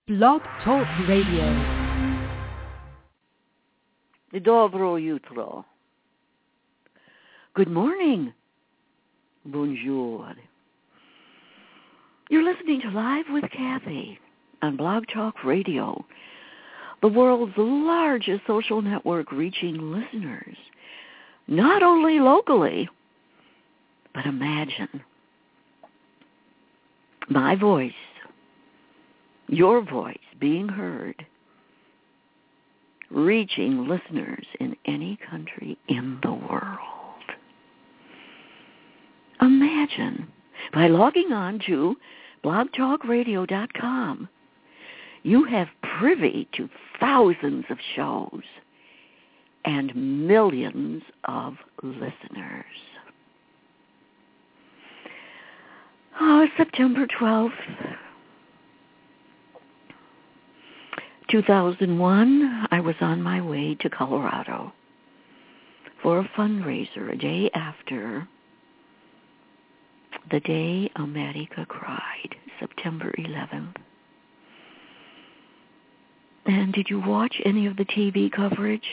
Blog Talk Radio. Dobro jutro. Good morning. Bonjour. You're listening to Live with Kathy on Blog Talk Radio, the world's largest social network reaching listeners, not only locally, but imagine. My voice, your voice being heard, reaching listeners in any country in the world. Imagine, by logging on to blogtalkradio.com, you have privy to thousands of shows and millions of listeners. Oh, September 12th, 2001, I was on my way to Colorado for a fundraiser a day after the day America cried, September 11th. And did you watch any of the TV coverage?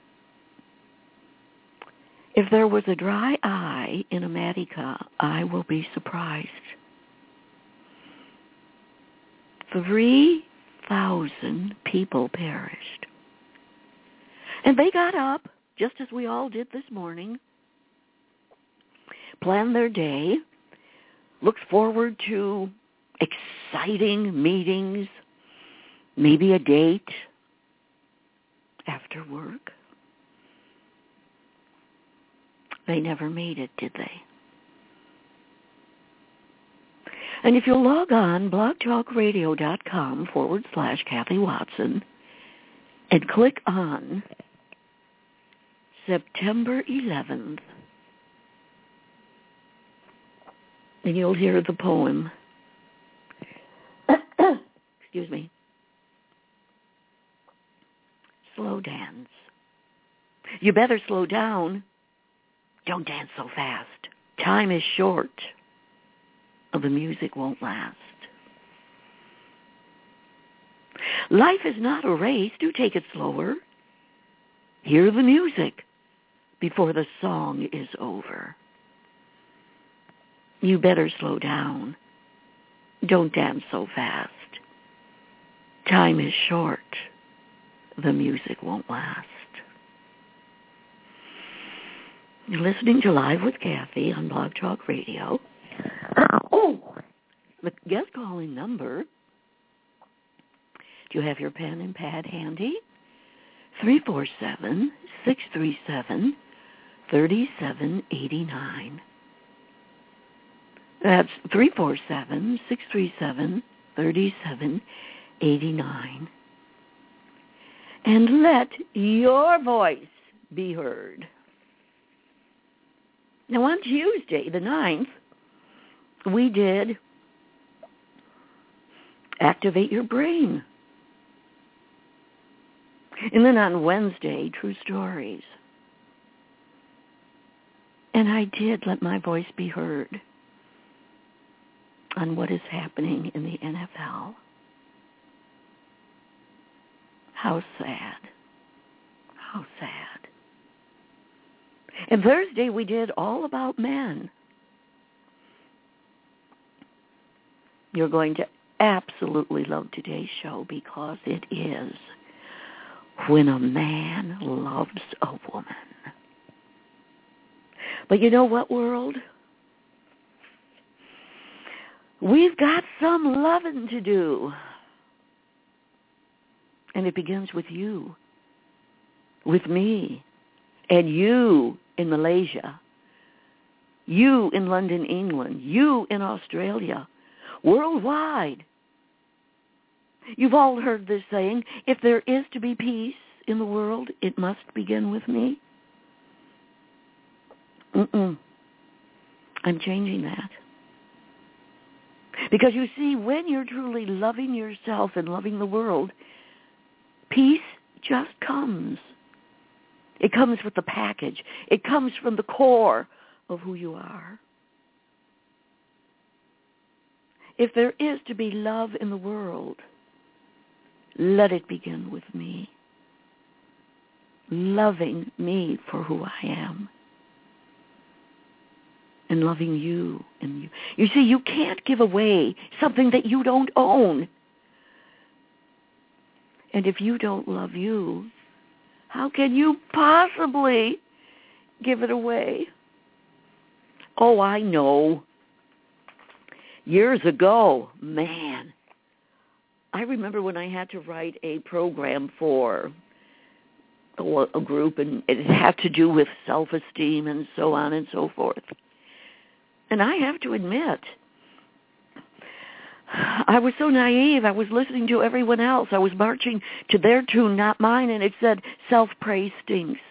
If there was a dry eye in America, I will be surprised. 3,000 people perished. And they got up, just as we all did this morning, planned their day, looked forward to exciting meetings, maybe a date after work. They never made it, did they? And if you'll log on, blogtalkradio.com/Kathy Watson, and click on September 11th, and you'll hear the poem. Excuse me. Slow dance. You better slow down. Don't dance so fast. Time is short. The music won't last. Life is not a race. Do take it slower. Hear the music before the song is over. You better slow down. Don't dance so fast. Time is short. The music won't last. You're listening to Live with Kathy on Blog Talk Radio. The guest calling number, do you have your pen and pad handy? 347-637-3789. That's 347-637-3789. And let your voice be heard. Now, on Tuesday, the 9th, we did Activate Your Brain. And then on Wednesday, True Stories. And I did let my voice be heard on what is happening in the NFL. How sad. How sad. And Thursday, we did All About Men. You're going to absolutely love today's show because it is When a Man Loves a Woman. But you know what, world? We've got some loving to do. And it begins with you, with me, and you in Malaysia, you in London, England, you in Australia, worldwide. You've all heard this saying, if there is to be peace in the world, it must begin with me. I'm changing that. Because you see, when you're truly loving yourself and loving the world, peace just comes. It comes with the package. It comes from the core of who you are. If there is to be love in the world, let it begin with me. Loving me for who I am. And loving you and you. You see, you can't give away something that you don't own. And if you don't love you, how can you possibly give it away? Oh, I know. Years ago, man, I remember when I had to write a program for a group, and it had to do with self-esteem and so on and so forth. And I have to admit, I was so naive. I was listening to everyone else. I was marching to their tune, not mine, and it said, self-praise stinks.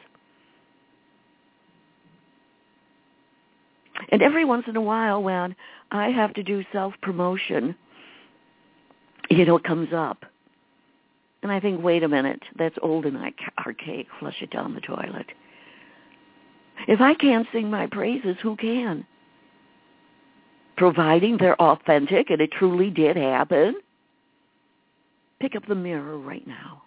And every once in a while when I have to do self-promotion, it comes up. And I think, wait a minute, that's old and archaic. Flush it down the toilet. If I can't sing my praises, who can? Providing they're authentic and it truly did happen. Pick up the mirror right now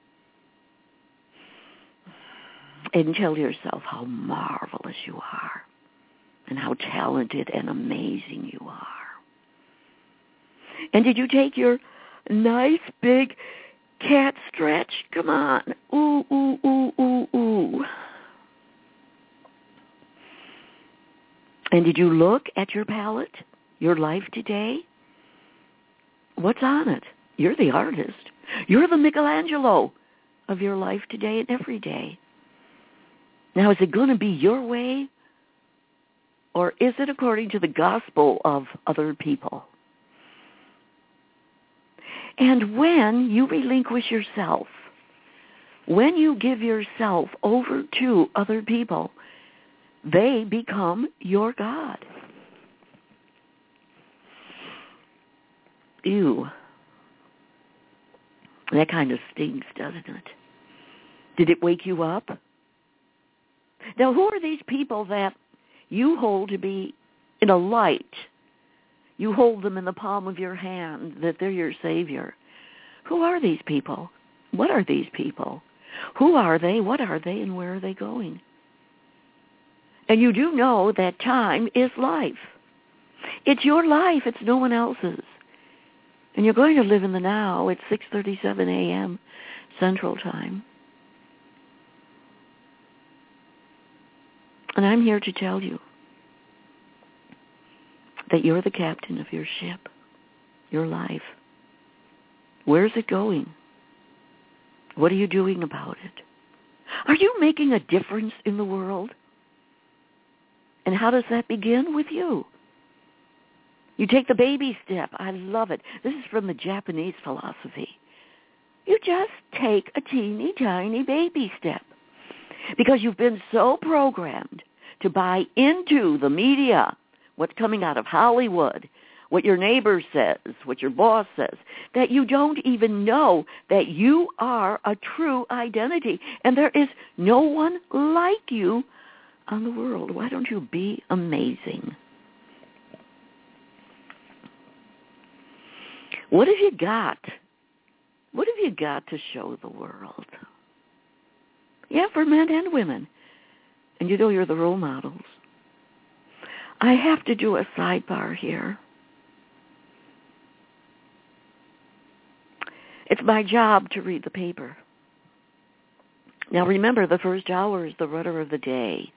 and tell yourself how marvelous you are and how talented and amazing you are. And did you take your nice big cat stretch? Come on. Ooh, ooh, ooh, ooh, ooh. And did you look at your palette, your life today? What's on it? You're the artist. You're the Michelangelo of your life today and every day. Now, is it going to be your way? Or is it according to the gospel of other people? And when you relinquish yourself, when you give yourself over to other people, they become your God. Ew. That kind of stinks, doesn't it? Did it wake you up? Now, who are these people that you hold to be in a light? You hold them in the palm of your hand, that they're your Savior. Who are these people? What are these people? Who are they? What are they? And where are they going? And you do know that time is life. It's your life. It's no one else's. And you're going to live in the now. It's 6:37 a.m. Central Time. And I'm here to tell you that you're the captain of your ship, your life. Where's it going? What are you doing about it? Are you making a difference in the world? And how does that begin? With you. You take the baby step. I love it. This is from the Japanese philosophy. You just take a teeny tiny baby step because you've been so programmed to buy into the media, what's coming out of Hollywood, what your neighbor says, what your boss says, that you don't even know that you are a true identity and there is no one like you on the world. Why don't you be amazing? What have you got? What have you got to show the world? Yeah, for men and women. And you know you're the role models. I have to do a sidebar here. It's my job to read the paper. Now remember, the first hour is the rudder of the day.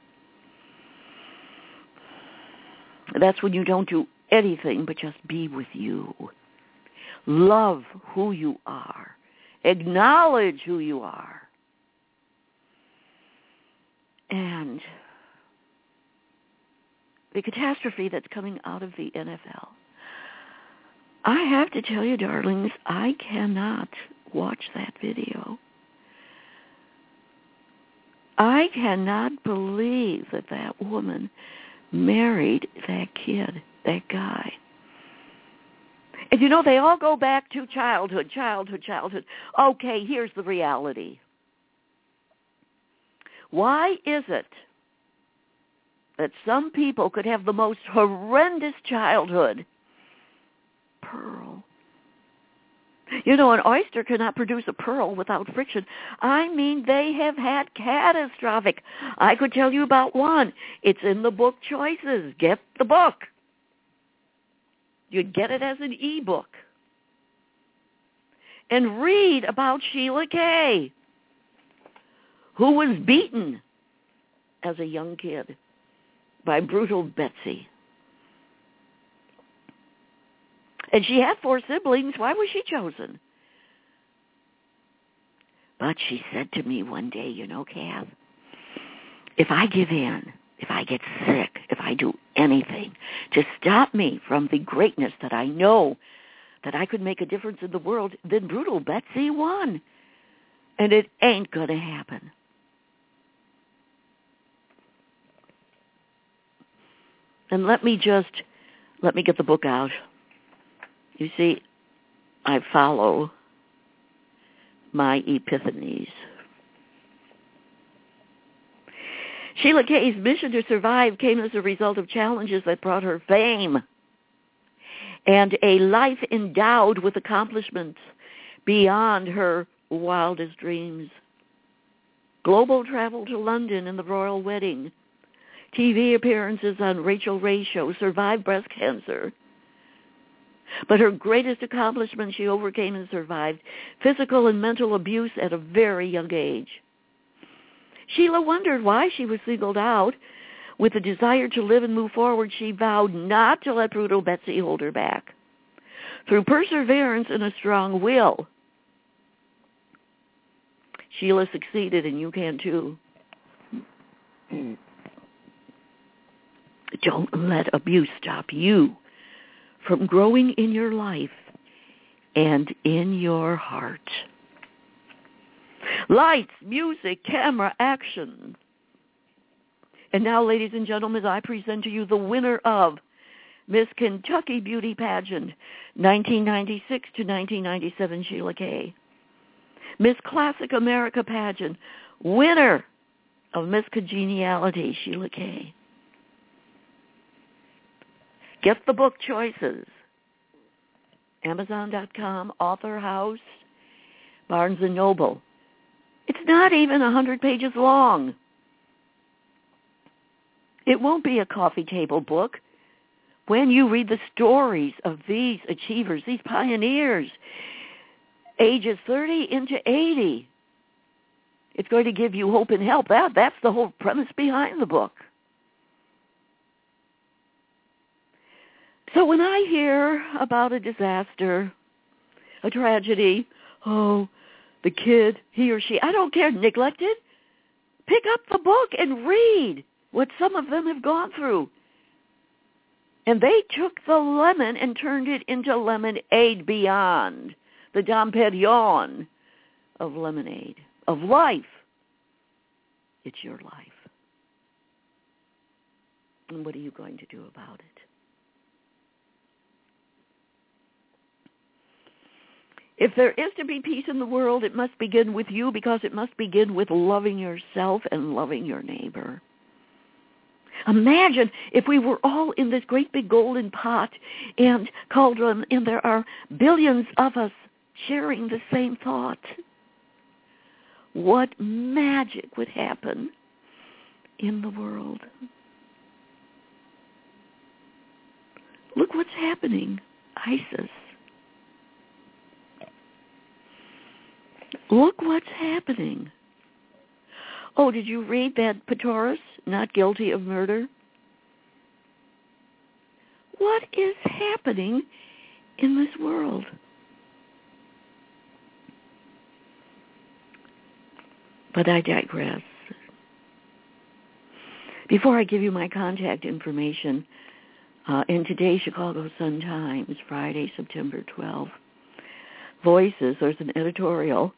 That's when you don't do anything but just be with you. Love who you are. Acknowledge who you are. And the catastrophe that's coming out of the NFL. I have to tell you, darlings, I cannot watch that video. I cannot believe that that woman married that kid, that guy. And you know, they all go back to childhood. Okay, here's the reality. Why is it that some people could have the most horrendous childhood? Pearl. You know, an oyster cannot produce a pearl without friction. I mean, they have had catastrophic. I could tell you about one. It's in the book Choices. Get the book. You'd get it as an e-book. And read about Sheila Kay, who was beaten as a young kid by brutal Betsy. And she had 4 siblings. Why was she chosen? But she said to me one day, you know, Kath, if I give in, if I get sick, if I do anything to stop me from the greatness that I know that I could make a difference in the world, then brutal Betsy won. And it ain't going to happen. And let me get the book out. You see, I follow my epiphanies. Sheila Kay's mission to survive came as a result of challenges that brought her fame and a life endowed with accomplishments beyond her wildest dreams. Global travel to London and the royal wedding, TV appearances on Rachel Ray's show, survived breast cancer. But her greatest accomplishment, she overcame and survived physical and mental abuse at a very young age. Sheila wondered why she was singled out. With the desire to live and move forward, she vowed not to let brutal Betsy hold her back. Through perseverance and a strong will, Sheila succeeded, and you can too. Don't let abuse stop you from growing in your life and in your heart. Lights, music, camera, action. And now, ladies and gentlemen, I present to you the winner of Miss Kentucky Beauty Pageant, 1996 to 1997, Sheila Kay. Miss Classic America Pageant, winner of Miss Congeniality, Sheila Kay. Get the book Choices. Amazon.com, Author House, Barnes & Noble. It's not even 100 pages long. It won't be a coffee table book. When you read the stories of these achievers, these pioneers, ages 30 into 80, it's going to give you hope and help. That's the whole premise behind the book. So when I hear about a disaster, a tragedy, oh, the kid, he or she, I don't care, neglected, pick up the book and read what some of them have gone through. And they took the lemon and turned it into lemonade beyond, the Dom Perignon of lemonade, of life. It's your life. And what are you going to do about it? If there is to be peace in the world, it must begin with you, because it must begin with loving yourself and loving your neighbor. Imagine if we were all in this great big golden pot and cauldron, and there are billions of us sharing the same thought. What magic would happen in the world? Look what's happening. ISIS. Look what's happening. Oh, did you read that Pistorius, not guilty of murder? What is happening in this world? But I digress. Before I give you my contact information, in today's Chicago Sun-Times, Friday, September 12, Voices, there's an editorial,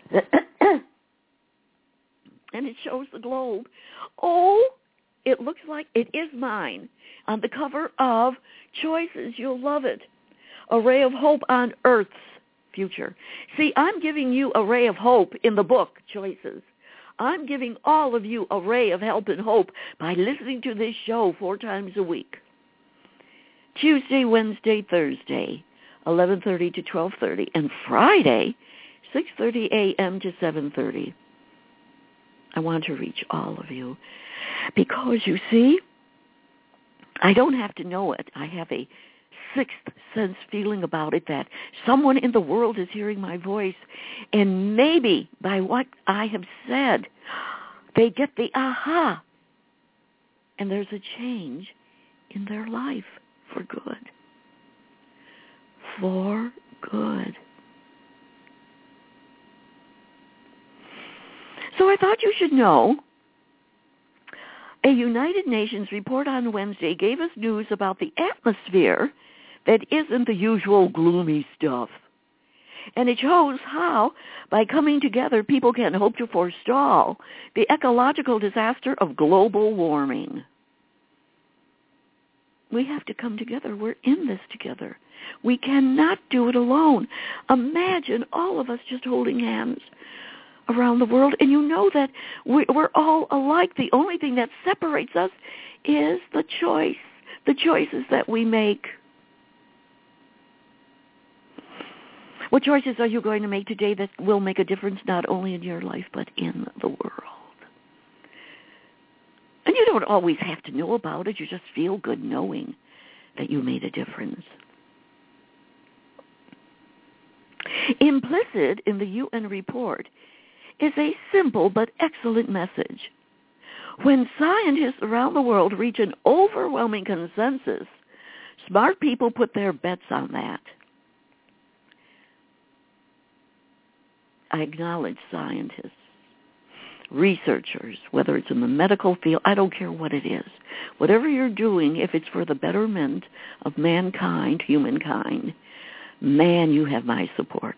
and it shows the globe. Oh, it looks like it is mine. On the cover of Choices, you'll love it. A ray of hope on Earth's future. See, I'm giving you a ray of hope in the book, Choices. I'm giving all of you a ray of help and hope by listening to this show 4 times a week. Tuesday, Wednesday, Thursday, 11:30 to 12:30, and Friday, 6:30 a.m. to 7:30. I want to reach all of you because, you see, I don't have to know it. I have a sixth sense feeling about it that someone in the world is hearing my voice, and maybe by what I have said, they get the aha, and there's a change in their life for good. For good. So I thought you should know. A United Nations report on Wednesday gave us news about the atmosphere that isn't the usual gloomy stuff. And it shows how, by coming together, people can hope to forestall the ecological disaster of global warming. We have to come together. We're in this together. We cannot do it alone. Imagine all of us just holding hands around the world, and you know that we're all alike. The only thing that separates us is the choices that we make. What choices are you going to make today that will make a difference not only in your life but in the world? And you don't always have to know about it. You just feel good knowing that you made a difference. Implicit in the UN report is a simple but excellent message. When scientists around the world reach an overwhelming consensus, smart people put their bets on that. I acknowledge scientists, researchers, whether it's in the medical field, I don't care what it is. Whatever you're doing, if it's for the betterment of mankind, humankind, man, you have my support.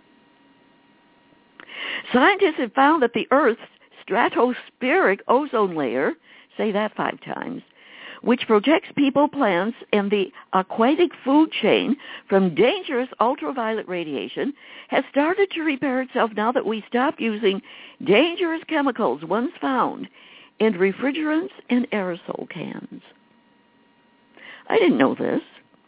Scientists have found that the Earth's stratospheric ozone layer, say that 5 times, which protects people, plants, and the aquatic food chain from dangerous ultraviolet radiation, has started to repair itself now that we stopped using dangerous chemicals once found in refrigerants and aerosol cans. I didn't know this.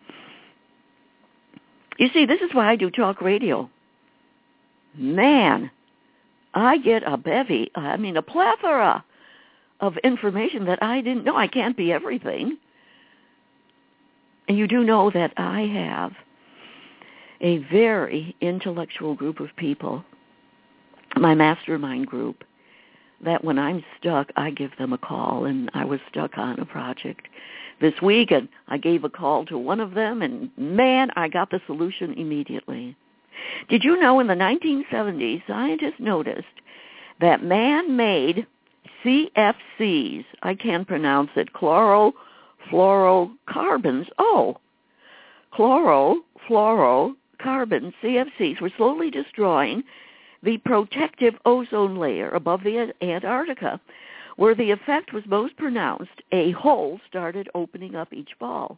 You see, this is why I do talk radio. Man, I get a plethora of information that I didn't know. I can't be everything. And you do know that I have a very intellectual group of people, my mastermind group, that when I'm stuck, I give them a call. And I was stuck on a project this week, and I gave a call to one of them, and man, I got the solution immediately. Did you know in the 1970s, scientists noticed that man-made CFCs, I can't pronounce it, chlorofluorocarbons, chlorofluorocarbons, CFCs, were slowly destroying the protective ozone layer above the Antarctica. Where the effect was most pronounced, a hole started opening up each fall.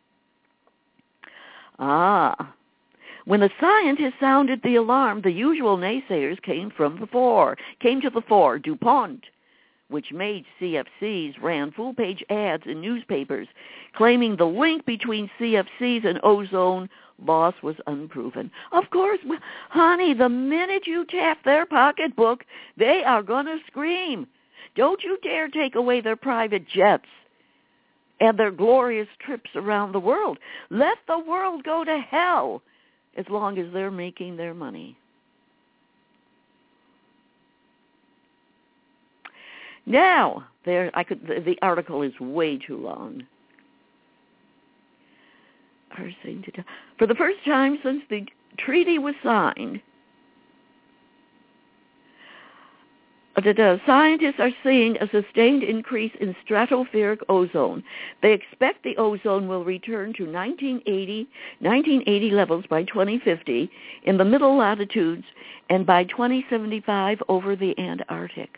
When the scientists sounded the alarm, the usual naysayers came to the fore. DuPont, which made CFCs, ran full-page ads in newspapers claiming the link between CFCs and ozone loss was unproven. Of course, honey, the minute you tap their pocketbook, they are going to scream. Don't you dare take away their private jets and their glorious trips around the world. Let the world go to hell as long as they're making their money. Now, the article is way too long. For the first time since the treaty was signed, scientists are seeing a sustained increase in stratospheric ozone. They expect the ozone will return to 1980 levels by 2050 in the middle latitudes and by 2075 over the Antarctic.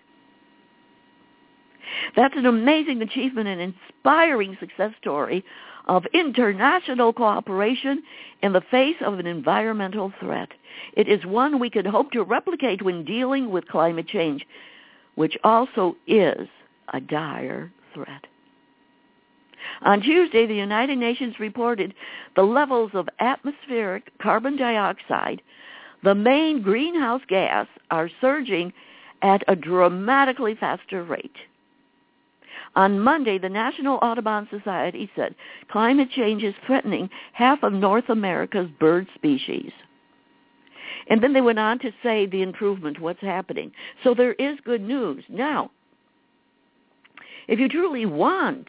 That's an amazing achievement and inspiring success story of international cooperation in the face of an environmental threat. It is one we can hope to replicate when dealing with climate change, which also is a dire threat. On Tuesday, the United Nations reported the levels of atmospheric carbon dioxide, the main greenhouse gas, are surging at a dramatically faster rate. On Monday, the National Audubon Society said climate change is threatening half of North America's bird species. And then they went on to say the improvement, what's happening. So there is good news. Now, if you truly want,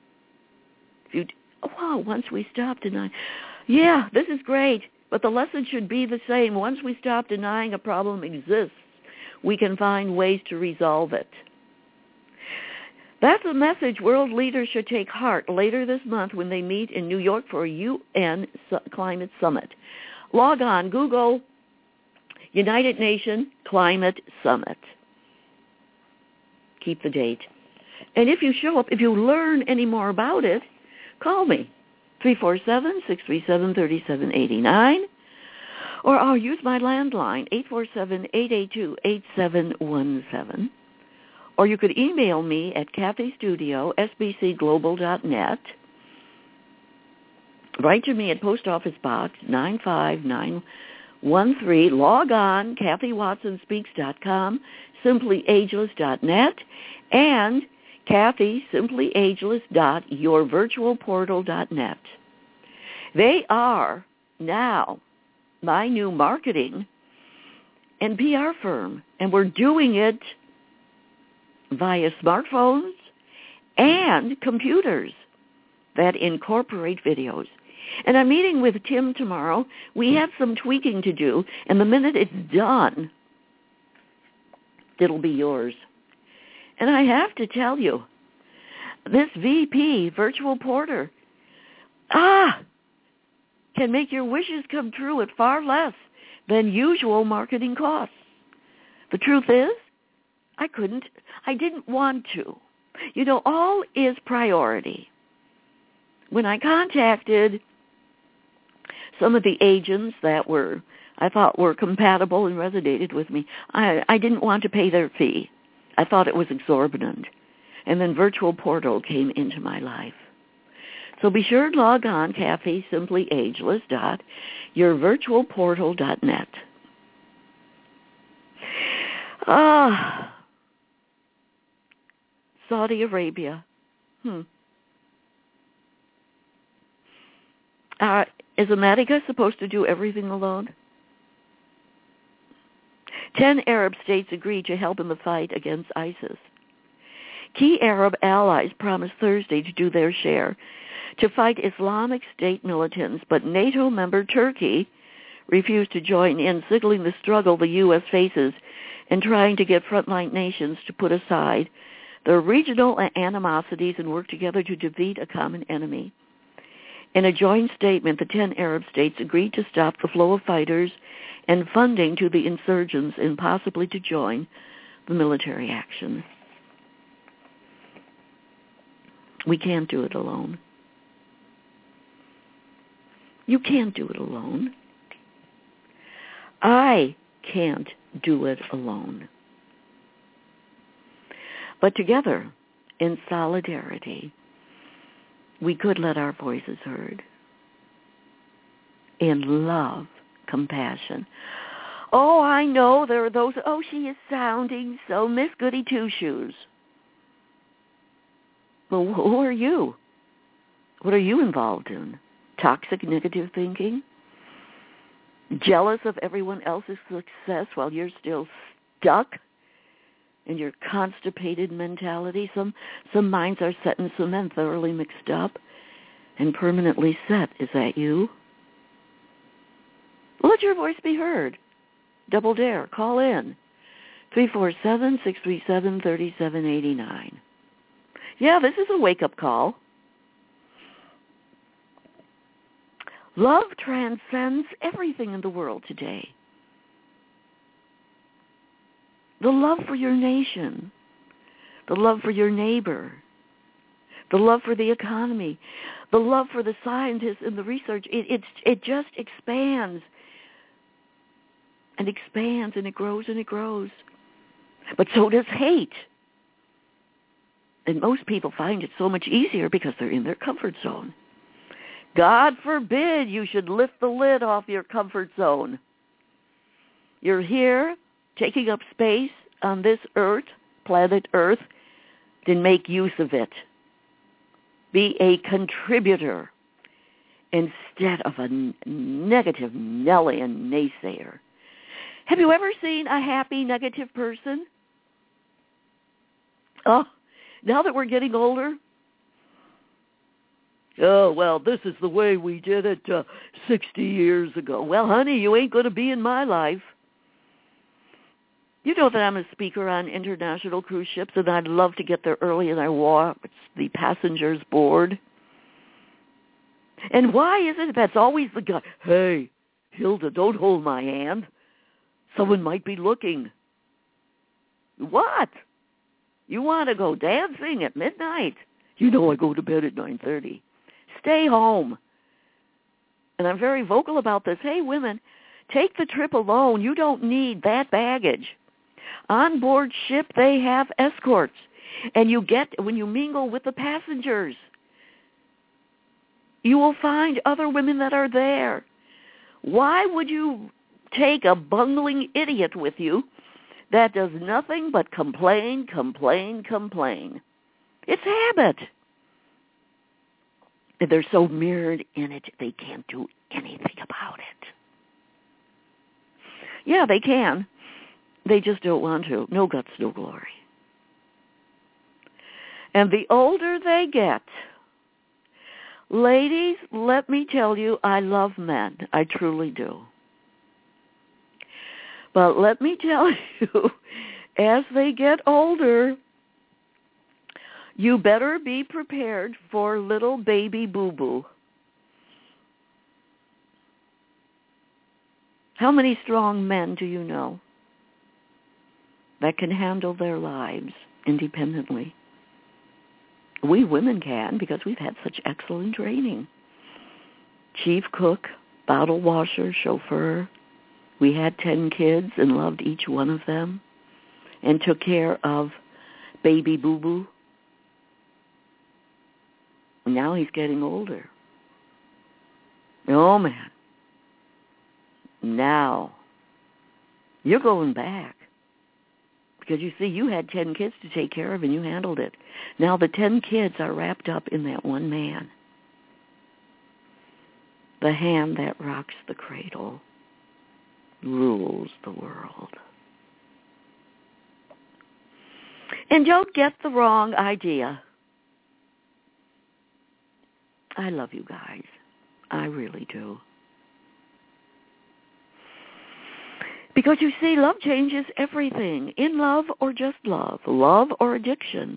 once we stop denying, yeah, this is great, but the lesson should be the same. Once we stop denying a problem exists, we can find ways to resolve it. That's a message world leaders should take heart later this month when they meet in New York for a UN Climate Summit. Log on, Google United Nations Climate Summit. Keep the date. And if you show up, if you learn any more about it, call me, 347-637-3789, or I'll use my landline, 847-882-8717. Or you could email me at kathystudio@sbcglobal.net. Write to me at Post Office Box 95913. Log on, KathyWatsonSpeaks.com, SimplyAgeless.net, and KathySimplyAgeless.yourvirtualportal.net. They are now my new marketing and PR firm, and we're doing it via smartphones and computers that incorporate videos. And I'm meeting with Tim tomorrow. We have some tweaking to do, and the minute it's done, it'll be yours. And I have to tell you, this VP, Virtual Porter, can make your wishes come true at far less than usual marketing costs. The truth is, I didn't want to. You know, all is priority. When I contacted some of the agents that I thought were compatible and resonated with me, I didn't want to pay their fee. I thought it was exorbitant. And then Virtual Portal came into my life. So be sure to log on, KathySimplyAgeless.yourvirtualportal.net. Saudi Arabia. Is America supposed to do everything alone? 10 Arab states agreed to help in the fight against ISIS. Key Arab allies promised Thursday to do their share to fight Islamic State militants, but NATO member Turkey refused to join in, signaling the struggle the U.S. faces in trying to get frontline nations to put aside their regional animosities and work together to defeat a common enemy. In a joint statement, the 10 Arab states agreed to stop the flow of fighters and funding to the insurgents and possibly to join the military action. We can't do it alone. You can't do it alone. I can't do it alone. But together, in solidarity, we could let our voices heard. In love, compassion. Oh, I know there are those, she is sounding so Miss Goody Two-Shoes. Well, who are you? What are you involved in? Toxic negative thinking? Jealous of everyone else's success while you're still stuck in your constipated mentality? Some minds are set in cement, thoroughly mixed up and permanently set. Is that you? Let your voice be heard. Double dare. Call in. 347-637-3789. Yeah, this is a wake-up call. Love transcends everything in the world today. The love for your nation, the love for your neighbor, the love for the economy, the love for the scientists and the research, it just expands and expands, and it grows and it grows. But so does hate. And most people find it so much easier because they're in their comfort zone. God forbid you should lift the lid off your comfort zone. You're here taking up space on this earth, planet Earth, then make use of it. Be a contributor instead of a negative Nelly and naysayer. Have you ever seen a happy negative person? Oh, now that we're getting older, oh, well, this is the way we did it 60 years ago. Well, honey, you ain't going to be in my life. You know that I'm a speaker on international cruise ships, and I'd love to get there early, and I watch the passengers board. And why is it that's always the guy, hey, Hilda, don't hold my hand. Someone might be looking. What? You want to go dancing at midnight? You know I go to bed at 9:30. Stay home. And I'm very vocal about this. Hey, women, take the trip alone. You don't need that baggage. On board ship, they have escorts. And you get, when you mingle with the passengers, you will find other women that are there. Why would you take a bungling idiot with you that does nothing but complain, complain, complain? It's habit. And they're so mirrored in it, they can't do anything about it. Yeah, they can. They just don't want to. No guts, no glory. And the older they get, ladies, let me tell you, I love men. I truly do. But let me tell you, as they get older, you better be prepared for little baby boo-boo. How many strong men do you know that can handle their lives independently? We women can, because we've had such excellent training. Chief cook, bottle washer, chauffeur. We had 10 kids and loved each one of them and took care of baby boo-boo. Now he's getting older. Oh, man. Now, you're going back. Because you see, you had 10 kids to take care of and you handled it. Now the 10 kids are wrapped up in that one man. The hand that rocks the cradle rules the world. And don't get the wrong idea. I love you guys. I really do. Because you see, love changes everything. In love or just love or addiction.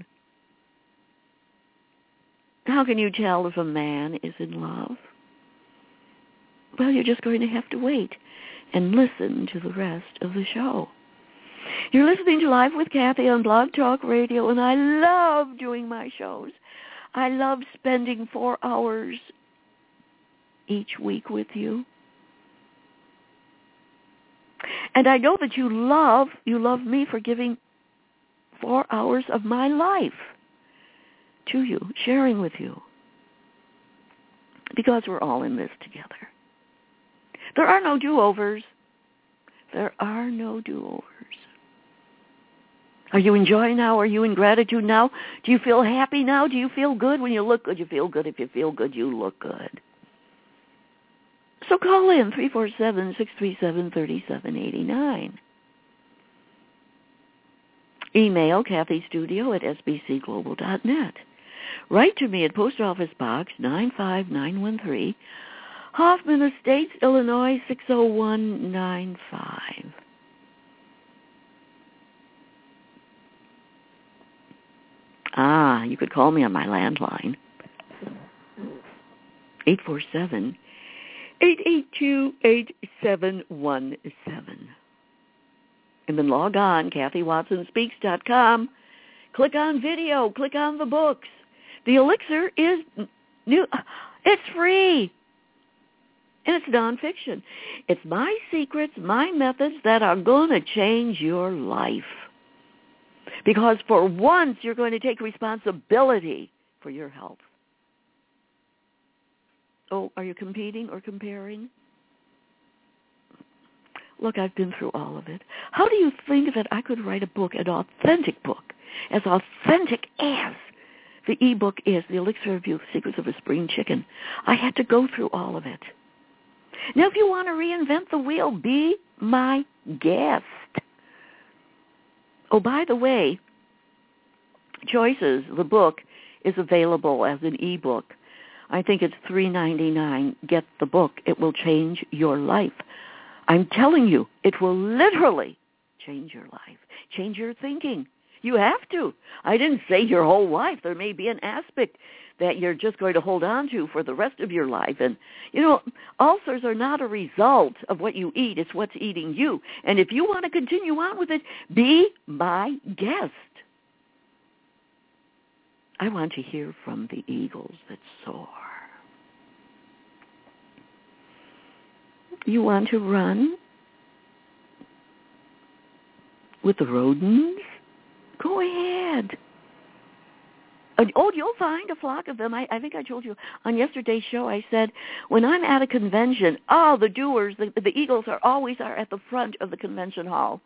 How can you tell if a man is in love? Well, you're just going to have to wait and listen to the rest of the show. You're listening to Live with Kathy on Blog Talk Radio, and I love doing my shows. I love spending 4 hours each week with you. And I know that you love me for giving 4 hours of my life to you, sharing with you. Because we're all in this together. There are no do-overs. There are no do-overs. Are you enjoying now? Are you in gratitude now? Do you feel happy now? Do you feel good? When you look good, you feel good. If you feel good, you look good. So call in 347-637-3789. Email kathystudio@sbcglobal.net. Write to me at Post Office Box 95913, Hoffman Estates, Illinois 60195. You could call me on my landline, 847-882-8717. And then log on, KathyWatsonSpeaks.com. Click on video. Click on the books. The Elixir is new. It's free. And it's nonfiction. It's my secrets, my methods that are going to change your life. Because for once, you're going to take responsibility for your health. Oh, are you competing or comparing? Look, I've been through all of it. How do you think that I could write a book, an authentic book, as authentic as the ebook is, The Elixir of Youth, Secrets of a Spring Chicken? I had to go through all of it. Now, if you want to reinvent the wheel, be my guest. Oh, by the way, Choices, the book, is available as an ebook. I think it's $3.99. Get the book. It will change your life. I'm telling you, it will literally change your life, change your thinking. You have to. I didn't say your whole life. There may be an aspect that you're just going to hold on to for the rest of your life. And, ulcers are not a result of what you eat. It's what's eating you. And if you want to continue on with it, be my guest. I want to hear from the eagles that soar. You want to run with the rodents? Go ahead. Oh, you'll find a flock of them. I think I told you on yesterday's show, I said, when I'm at a convention, the doers, the eagles are always at the front of the convention hall.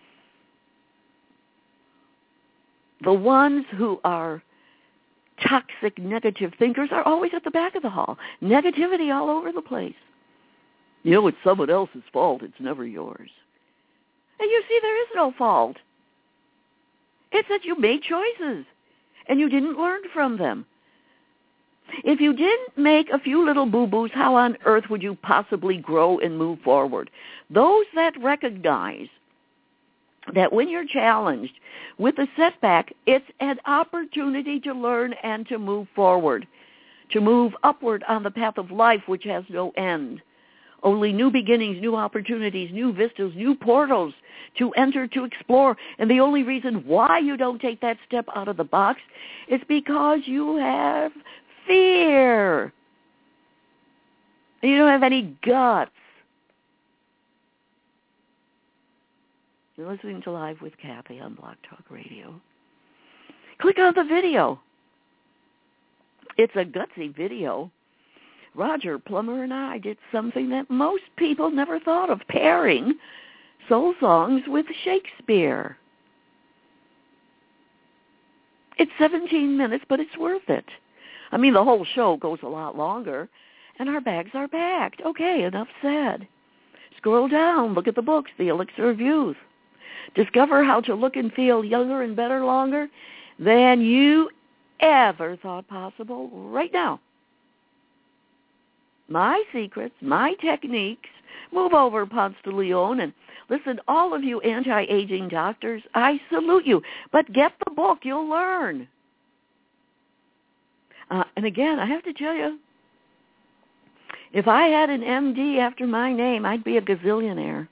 The ones who are toxic, negative thinkers are always at the back of the hall. Negativity all over the place. It's someone else's fault. It's never yours. And you see, there is no fault. It's that you made choices, and you didn't learn from them. If you didn't make a few little boo-boos, how on earth would you possibly grow and move forward? Those that recognize that when you're challenged with a setback, it's an opportunity to learn and to move forward, to move upward on the path of life, which has no end. Only new beginnings, new opportunities, new vistas, new portals to enter, to explore. And the only reason why you don't take that step out of the box is because you have fear. You don't have any guts. You're listening to Live with Kathy on Blog Talk Radio. Click on the video. It's a gutsy video. Roger Plummer and I did something that most people never thought of, pairing soul songs with Shakespeare. It's 17 minutes, but it's worth it. I mean, the whole show goes a lot longer, and our bags are packed. Okay, enough said. Scroll down, look at the books, The Elixir of Youth. Discover how to look and feel younger and better longer than you ever thought possible right now. My secrets, my techniques. Move over, Ponce de Leon, and listen, all of you anti-aging doctors, I salute you. But get the book, you'll learn. And again, I have to tell you, if I had an MD after my name, I'd be a gazillionaire.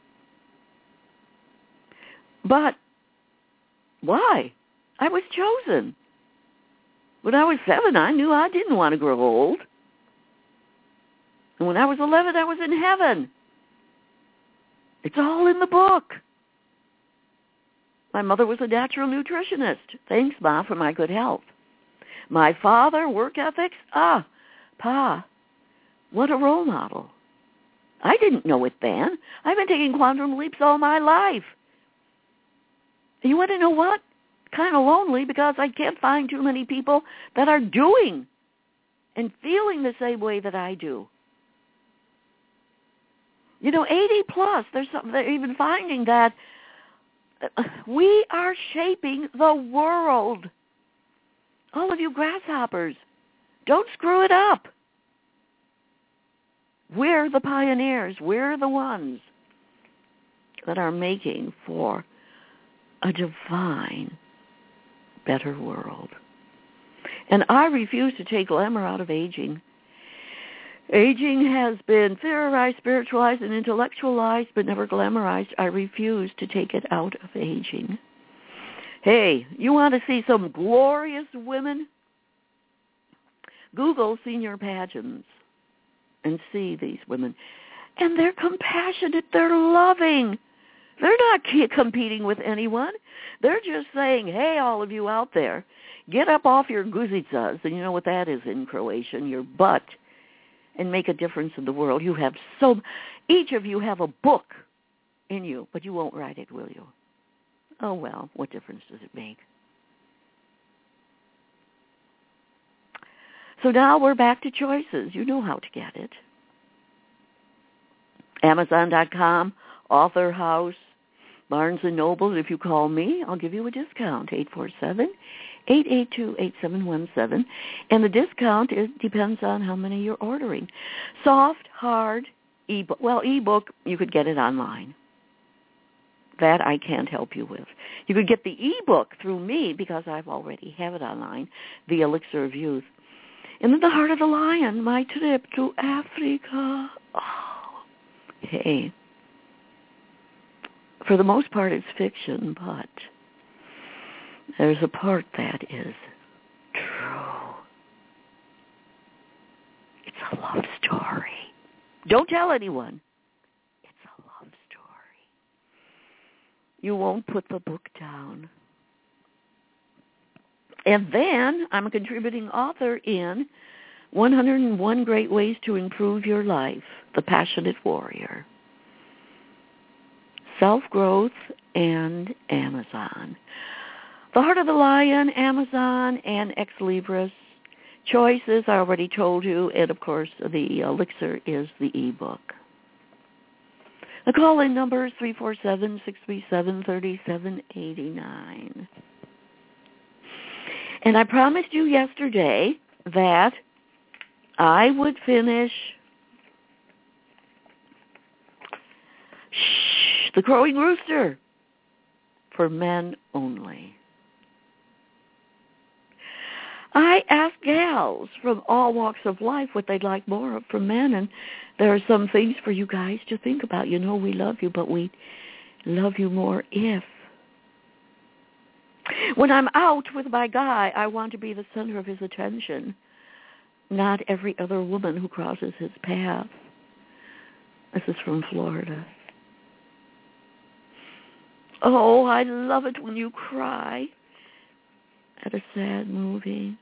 But why? I was chosen. When I was 7, I knew I didn't want to grow old. And when I was 11, I was in heaven. It's all in the book. My mother was a natural nutritionist. Thanks, Ma, for my good health. My father, work ethics. Pa, what a role model. I didn't know it then. I've been taking quantum leaps all my life. You want to know what? Kind of lonely because I can't find too many people that are doing and feeling the same way that I do. 80 plus, they're even finding that we are shaping the world. All of you grasshoppers, don't screw it up. We're the pioneers. We're the ones that are making for a divine, better world. And I refuse to take glamour out of aging. Aging has been theorized, spiritualized, and intellectualized, but never glamorized. I refuse to take it out of aging. Hey, you want to see some glorious women? Google senior pageants and see these women. And they're compassionate. They're loving. They're not competing with anyone. They're just saying, hey, all of you out there, get up off your guzicas, and you know what that is in Croatian, your butt, and make a difference in the world. Each of you have a book in you, but you won't write it, will you? Oh, well, what difference does it make? So now we're back to choices. You know how to get it. Amazon.com, Author House, Barnes & Noble. If you call me, I'll give you a discount, 847-882-8717. And the discount depends on how many you're ordering. Soft, hard, ebook. Well, ebook, you could get it online. That I can't help you with. You could get the ebook through me because I've already have it online, The Elixir of Youth. And then The Heart of the Lion, my trip to Africa. Oh, hey. For the most part, it's fiction, but there's a part that is true. It's a love story. Don't tell anyone. It's a love story. You won't put the book down. And then I'm a contributing author in 101 Great Ways to Improve Your Life, The Passionate Warrior. Self-growth and Amazon. The Heart of the Lion, Amazon, and Ex Libris. Choices, I already told you, and of course the Elixir is the ebook. The call-in number is 347-637-3789. And I promised you yesterday that I would finish The Crowing Rooster for men only. I asked gals from all walks of life what they'd like more of from men, and there are some things for you guys to think about. You know we love you, but we love you more if. When I'm out with my guy, I want to be the center of his attention, not every other woman who crosses his path. This is from Florida. Oh, I love it when you cry at a sad movie.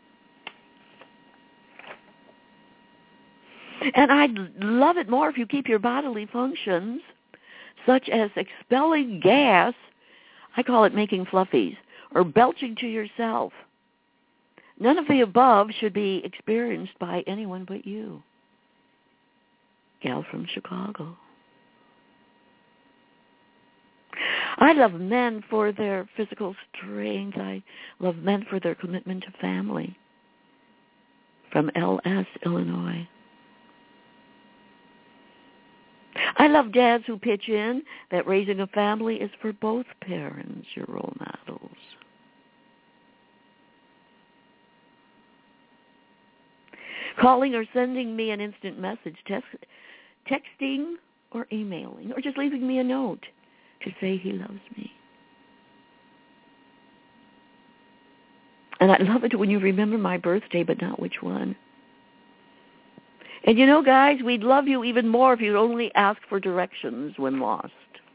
And I'd love it more if you keep your bodily functions, such as expelling gas, I call it making fluffies, or belching to yourself. None of the above should be experienced by anyone but you. Gal from Chicago. I love men for their physical strength. I love men for their commitment to family. From LS, Illinois. I love dads who pitch in that raising a family is for both parents, your role models. Calling or sending me an instant message, texting or emailing, or just leaving me a note to say he loves me. And I love it when you remember my birthday, but not which one. And you know, guys, we'd love you even more if you'd only ask for directions when lost.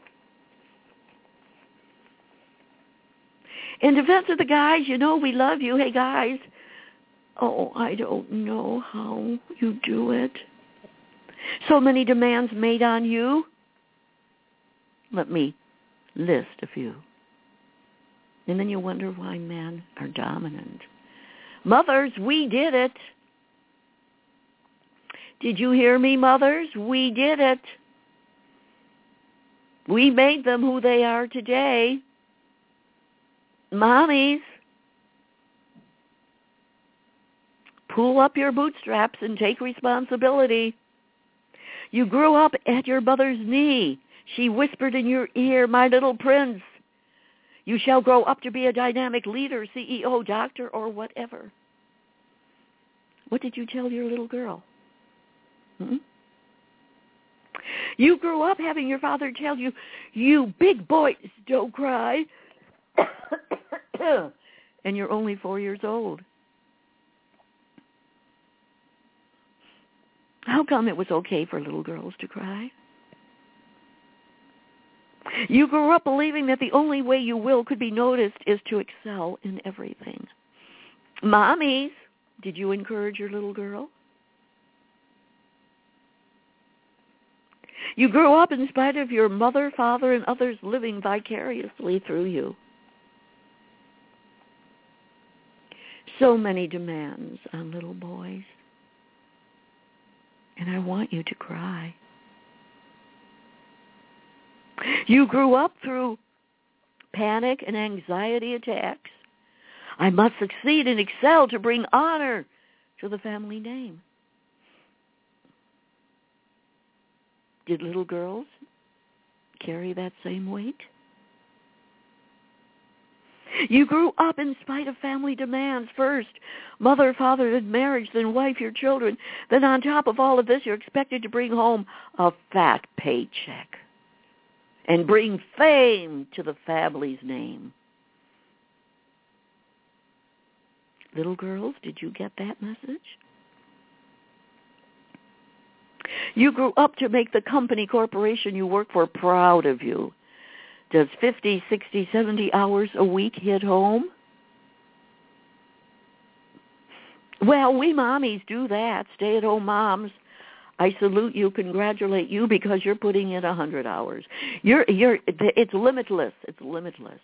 In defense of the guys, you know we love you. Hey, guys, oh, I don't know how you do it. So many demands made on you. Let me list a few. And then you wonder why men are dominant. Mothers, we did it. Did you hear me, mothers? We did it. We made them who they are today. Mommies, pull up your bootstraps and take responsibility. You grew up at your mother's knee. She whispered in your ear, my little prince, you shall grow up to be a dynamic leader, CEO, doctor, or whatever. What did you tell your little girl? You grew up having your father tell you, you big boys don't cry. And you're only 4 years old. How come it was okay for little girls to cry? You grew up believing that the only way you will could be noticed is to excel in everything. Mommies, did you encourage your little girl? You grew up in spite of your mother, father, and others living vicariously through you. So many demands on little boys. And I want you to cry. You grew up through panic and anxiety attacks. I must succeed and excel to bring honor to the family name. Did little girls carry that same weight? You grew up in spite of family demands. First, mother, father, then marriage, then wife, your children. Then on top of all of this, you're expected to bring home a fat paycheck and bring fame to the family's name. Little girls, did you get that message? You grew up to make the company, corporation you work for proud of you. Does 50, 60, 70 hours a week hit home? Well, we mommies do that, stay-at-home moms. I salute you, congratulate you, because you're putting in 100 hours. It's limitless. It's limitless.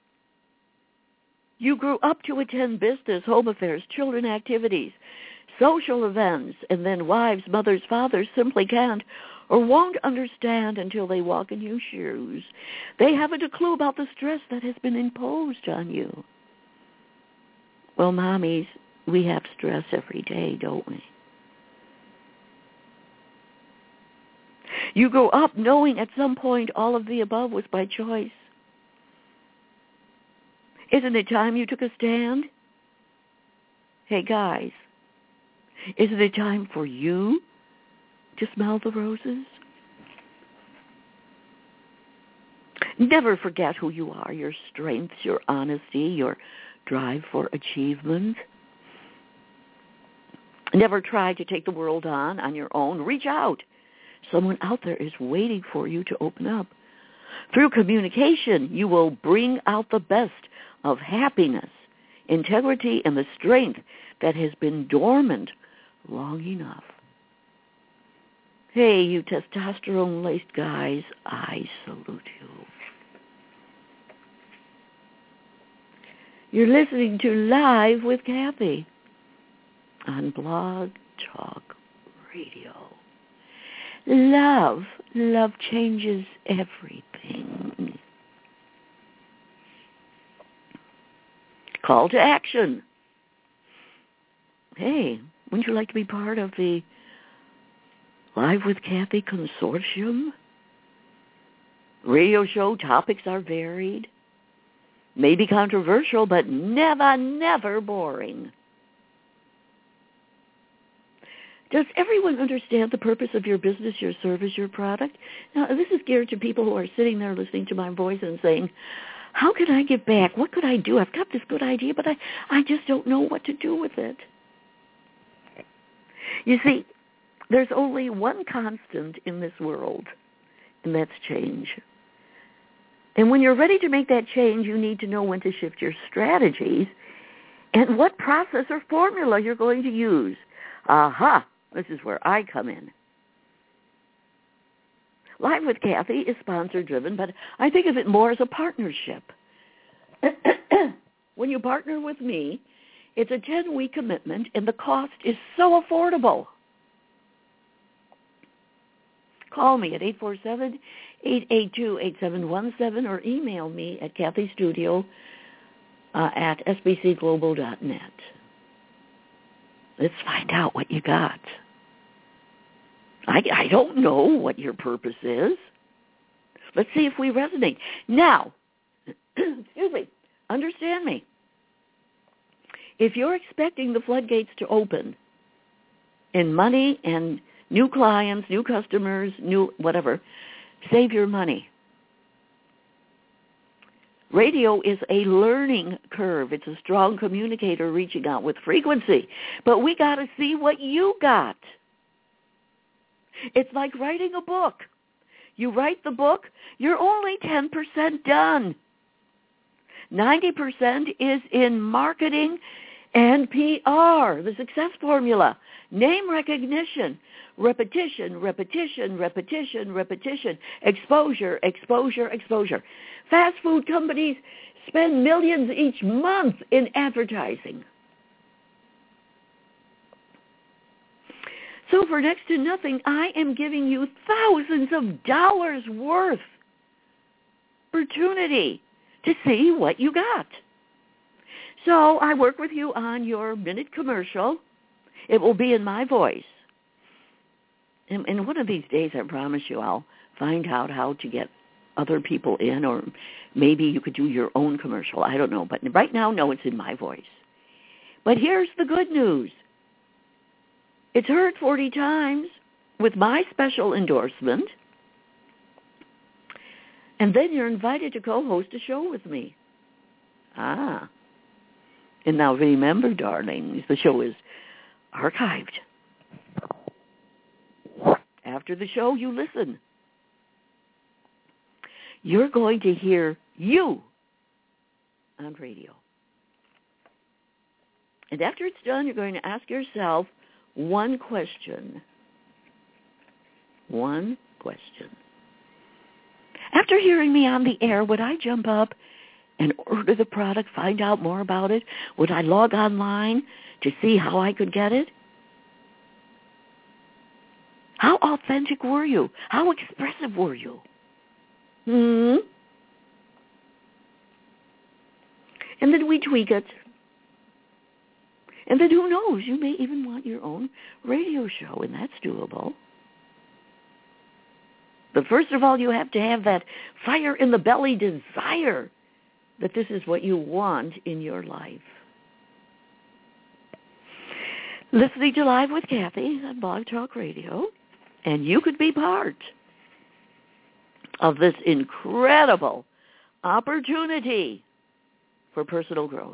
You grew up to attend business, home affairs, children activities, social events, and then wives, mothers, fathers simply can't or won't understand until they walk in your shoes. They haven't a clue about the stress that has been imposed on you. Well, mommies, we have stress every day, don't we? You grow up knowing at some point all of the above was by choice. Isn't it time you took a stand? Hey, guys, isn't it time for you to smell the roses? Never forget who you are, your strengths, your honesty, your drive for achievement. Never try to take the world on your own. Reach out. Someone out there is waiting for you to open up. Through communication, you will bring out the best of happiness, integrity, and the strength that has been dormant long enough. Hey, you testosterone-laced guys, I salute you. You're listening to Live with Kathy on Blog Talk Radio. Love changes everything. Call to action. Hey, wouldn't you like to be part of the Live with Kathy Consortium? Radio show topics are varied, maybe controversial, but never boring. Does everyone understand the purpose of your business, your service, your product? Now, this is geared to people who are sitting there listening to my voice and saying, how can I give back? What could I do? I've got this good idea, but I just don't know what to do with it. You see, there's only one constant in this world, and that's change. And when you're ready to make that change, you need to know when to shift your strategies and what process or formula you're going to use. Aha! This is where I come in. Live with Kathy is sponsor-driven, but I think of it more as a partnership. When you partner with me, it's a 10-week commitment, and the cost is so affordable. Call me at 847-882-8717 or email me at kathystudio at sbcglobal.net. Let's find out what you got. I don't know what your purpose is. Let's see if we resonate. Now, excuse me, understand me. If you're expecting the floodgates to open in money and new clients, new customers, new whatever, save your money. Radio is a learning curve. It's a strong communicator reaching out with frequency. But we got to see what you got. It's like writing a book. You write the book, you're only 10% done. 90% is in marketing and PR, the success formula. Name recognition, repetition, repetition, repetition, repetition, exposure, exposure, exposure. Fast food companies spend millions each month in advertising. So for next to nothing, I am giving you thousands of dollars worth opportunity to see what you got. So I work with you on your minute commercial. It will be in my voice. And one of these days, I promise you, I'll find out how to get other people in, or maybe you could do your own commercial. I don't know. But right now, no, it's in my voice. But here's the good news. It's heard 40 times with my special endorsement. And then you're invited to co-host a show with me. And now remember, darlings, the show is archived. After the show, you listen. You're going to hear you on radio. And after it's done, you're going to ask yourself one question. One question. After hearing me on the air, would I jump up and order the product, find out more about it? Would I log online to see how I could get it? How authentic were you? How expressive were you? And then we tweak it. And then who knows, you may even want your own radio show, and that's doable. But first of all, you have to have that fire in the belly desire that this is what you want in your life. Listening to Live with Kathy on Blog Talk Radio, and you could be part of this incredible opportunity for personal growth.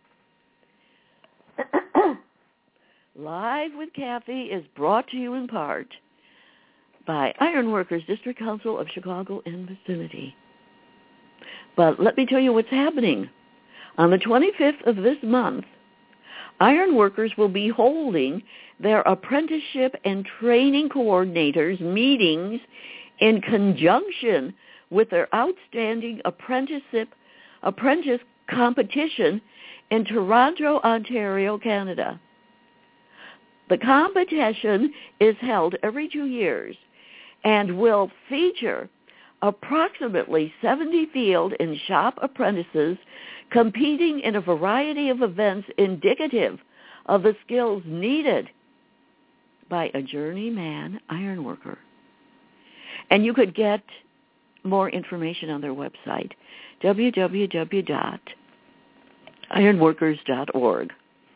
Live with Kathy is brought to you in part by Ironworkers District Council of Chicago and vicinity. But let me tell you what's happening. On the 25th of this month, Ironworkers will be holding their apprenticeship and training coordinators meetings in conjunction with their outstanding apprentice competition in Toronto, Ontario, Canada. The competition is held every 2 years and will feature approximately 70 field and shop apprentices competing in a variety of events indicative of the skills needed by a journeyman ironworker. And you could get more information on their website, www.ironworkers.org.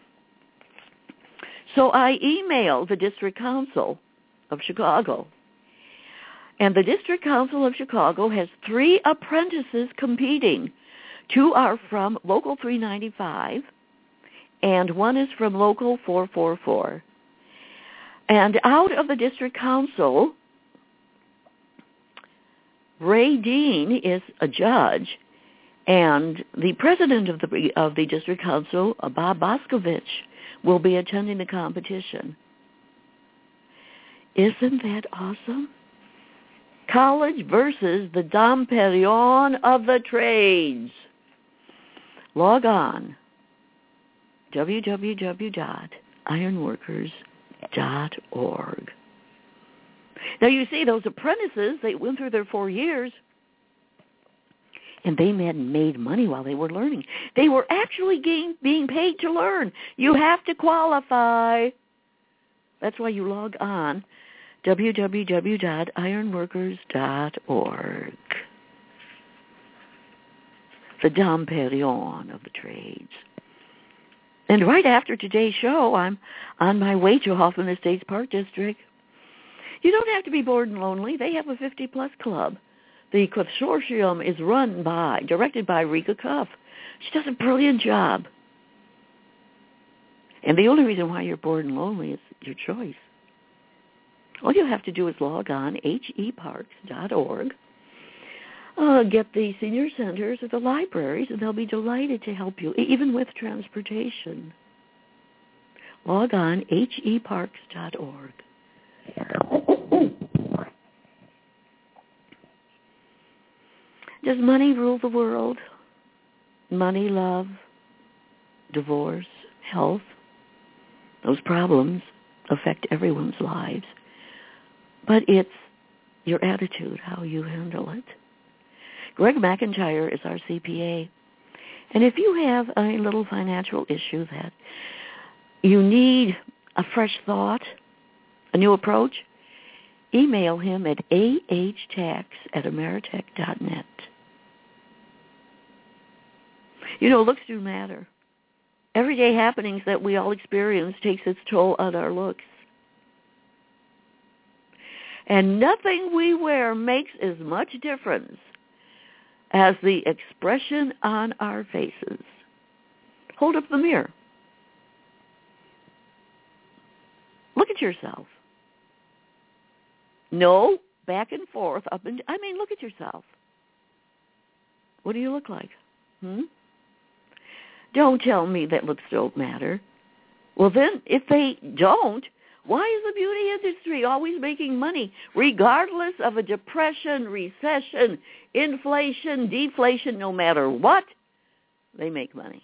So I emailed the District Council of Chicago. And the District Council of Chicago has 3 apprentices competing. 2 are from Local 395, and 1 is from Local 444. And out of the District Council, Ray Dean is a judge, and the president of the District Council, Bob Boscovich, will be attending the competition. Isn't that awesome? College versus the Dom Perignon of the trades. Log on, www.ironworkers.org. Now you see, those apprentices, they went through their 4 years, and they made money while they were learning. They were actually being paid to learn. You have to qualify. That's why you log on, www.ironworkers.org. The Dom Perignon of the trades. And right after today's show, I'm on my way to Hoffman Estates Park District. You don't have to be bored and lonely. They have a 50-plus club. The consortium is directed by Rika Cuff. She does a brilliant job. And the only reason why you're bored and lonely is your choice. All you have to do is log on, heparks.org, get the senior centers or the libraries, and they'll be delighted to help you, even with transportation. Log on, heparks.org. Does money rule the world? Money, love, divorce, health, those problems affect everyone's lives. But it's your attitude, how you handle it. Greg McIntyre is our CPA. And if you have a little financial issue that you need a fresh thought, a new approach, email him at ahtax@ameritech.net. You know, looks do matter. Everyday happenings that we all experience takes its toll on our looks. And nothing we wear makes as much difference as the expression on our faces. Hold up the mirror. Look at yourself. No back and forth, up and... look at yourself. What do you look like? Don't tell me that looks don't matter. Well, then, if they don't, why is the beauty industry always making money, regardless of a depression, recession, inflation, deflation, no matter what, they make money?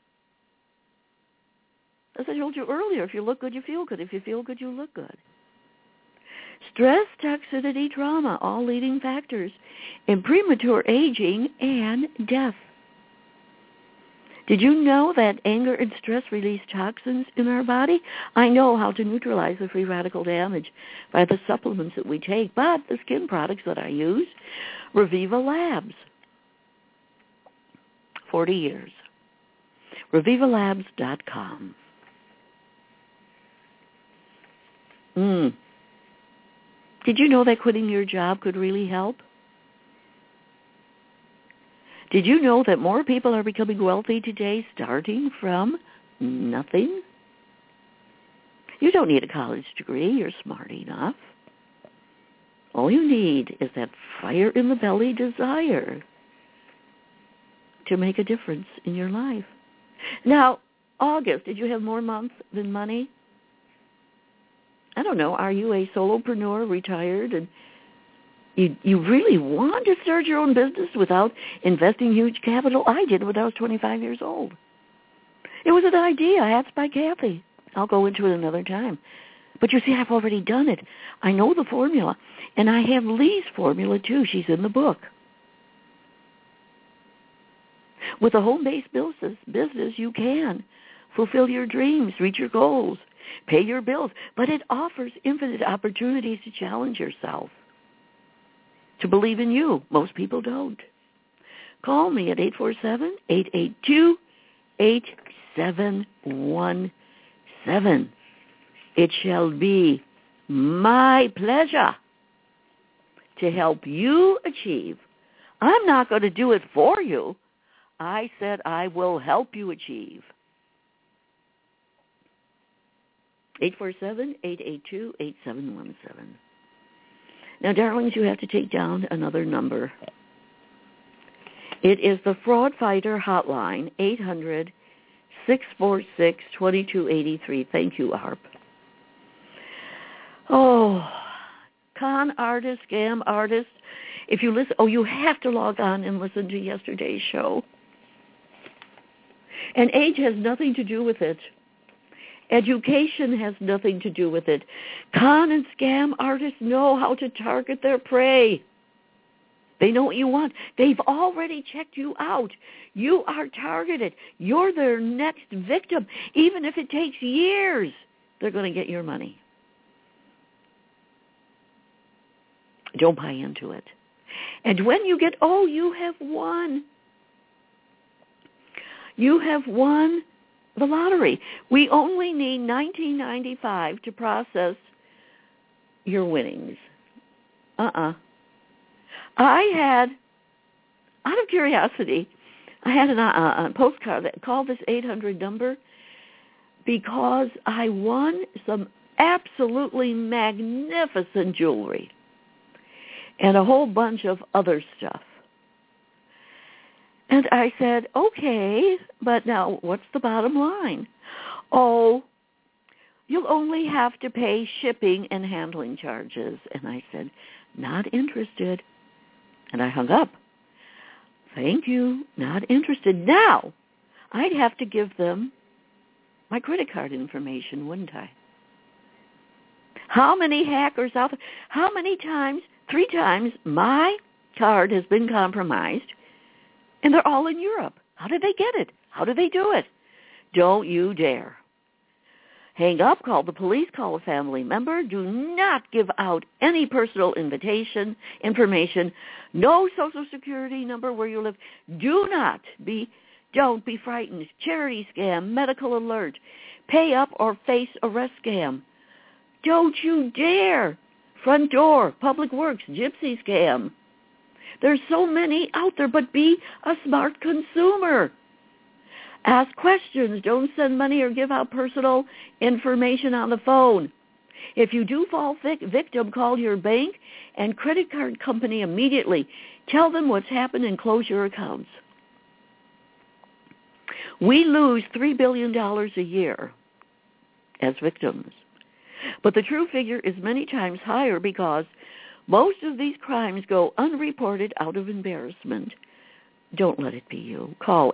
As I told you earlier, if you look good, you feel good. If you feel good, you look good. Stress, toxicity, trauma, all leading factors in premature aging and death. Did you know that anger and stress release toxins in our body? I know how to neutralize the free radical damage by the supplements that we take, but the skin products that I use, Reviva Labs, 40 years. RevivaLabs.com. Did you know that quitting your job could really help? Did you know that more people are becoming wealthy today starting from nothing? You don't need a college degree. You're smart enough. All you need is that fire in the belly desire to make a difference in your life. Now, August, did you have more months than money? I don't know. Are you a solopreneur, retired, and you really want to start your own business without investing huge capital? I did when I was 25 years old. It was an idea. Hats by Kathy. I'll go into it another time. But you see, I've already done it. I know the formula. And I have Lee's formula, too. She's in the book. With a home-based business, you can fulfill your dreams, reach your goals, pay your bills. But it offers infinite opportunities to challenge yourself, to believe in you. Most people don't. Call me at 847-882-8717. It shall be my pleasure to help you achieve. I'm not going to do it for you. I said I will help you achieve. 847-882-8717. Now, darlings, you have to take down another number. It is the Fraud Fighter Hotline, 800-646-2283. Thank you, ARP. Oh, con artists, scam artists. If you listen, you have to log on and listen to yesterday's show. And age has nothing to do with it. Education has nothing to do with it. Con and scam artists know how to target their prey. They know what you want. They've already checked you out. You are targeted. You're their next victim. Even if it takes years, they're going to get your money. Don't buy into it. And when you get, you have won. You have won the lottery. We only need $19.95 to process your winnings. I had, out of curiosity, I had a postcard that called this 800 number because I won some absolutely magnificent jewelry and a whole bunch of other stuff. And I said, okay, but now what's the bottom line? Oh, you'll only have to pay shipping and handling charges. And I said, not interested. And I hung up. Thank you, not interested. Now, I'd have to give them my credit card information, wouldn't I? How many hackers out there? How many times? 3 times my card has been compromised, and they're all in Europe. How did they get it? How do they do it? Don't you dare. Hang up, call the police, call a family member. Do not give out any personal information, no Social Security number where you live. Don't be frightened. Charity scam, medical alert, pay up or face arrest scam. Don't you dare. Front door, public works, gypsy scam. There's so many out there, but be a smart consumer. Ask questions. Don't send money or give out personal information on the phone. If you do fall victim, call your bank and credit card company immediately. Tell them what's happened and close your accounts. We lose $3 billion a year as victims. But the true figure is many times higher because most of these crimes go unreported out of embarrassment. Don't let it be you. Call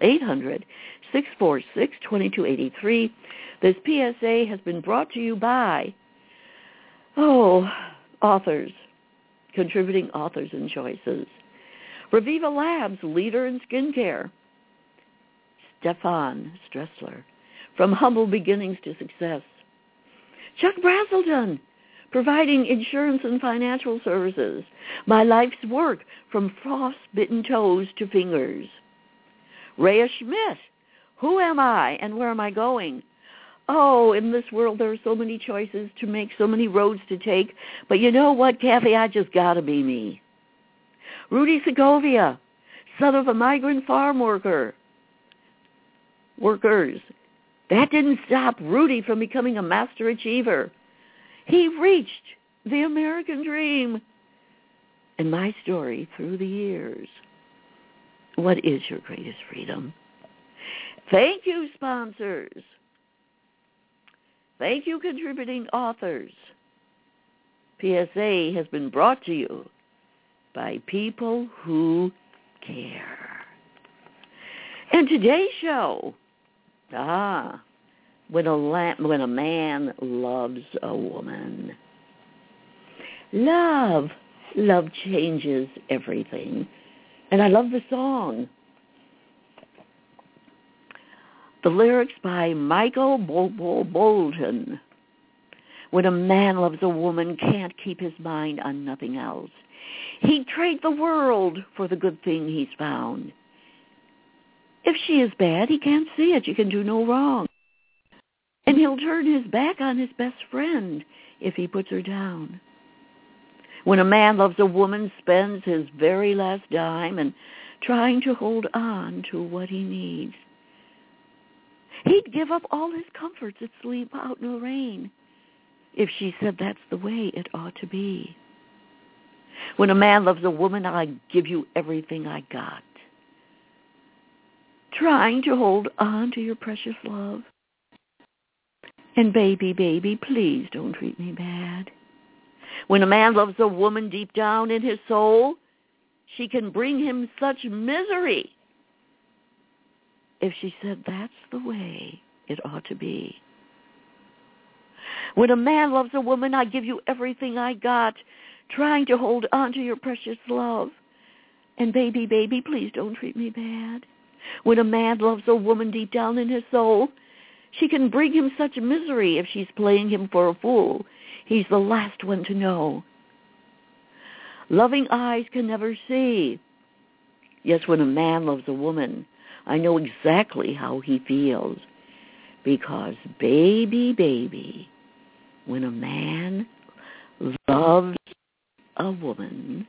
800-646-2283. This PSA has been brought to you by, authors, contributing authors and choices. Reviva Labs, leader in skincare. Stefan Stressler, from humble beginnings to success. Chuck Brazelton, providing insurance and financial services. My life's work, from frostbitten toes to fingers. Rhea Schmidt, who am I and where am I going? Oh, in this world there are so many choices to make, so many roads to take. But you know what, Kathy? I just got to be me. Rudy Segovia, son of a migrant farm workers. That didn't stop Rudy from becoming a master achiever. He reached the American dream. And my story through the years. What is your greatest freedom? Thank you, sponsors. Thank you, contributing authors. PSA has been brought to you by people who care. And today's show, when a man loves a woman. Love changes everything. And I love the song. The lyrics by Michael Bolton. When a man loves a woman, can't keep his mind on nothing else. He'd trade the world for the good thing he's found. If she is bad, he can't see it. You can do no wrong. And he'll turn his back on his best friend if he puts her down. When a man loves a woman, spends his very last dime and trying to hold on to what he needs. He'd give up all his comforts and sleep out in the rain if she said that's the way it ought to be. When a man loves a woman, I give you everything I got. Trying to hold on to your precious love. And baby, please don't treat me bad. When a man loves a woman deep down in his soul, she can bring him such misery if she said that's the way it ought to be. When a man loves a woman, I give you everything I got, trying to hold on to your precious love. And baby, please don't treat me bad. When a man loves a woman deep down in his soul, she can bring him such misery if she's playing him for a fool. He's the last one to know. Loving eyes can never see. Yes, when a man loves a woman, I know exactly how he feels. Because baby, when a man loves a woman,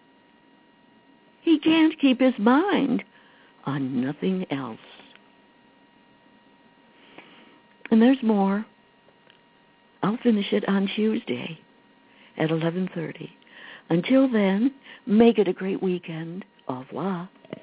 he can't keep his mind on nothing else. And there's more. I'll finish it on Tuesday at 11:30. Until then, make it a great weekend. Au revoir.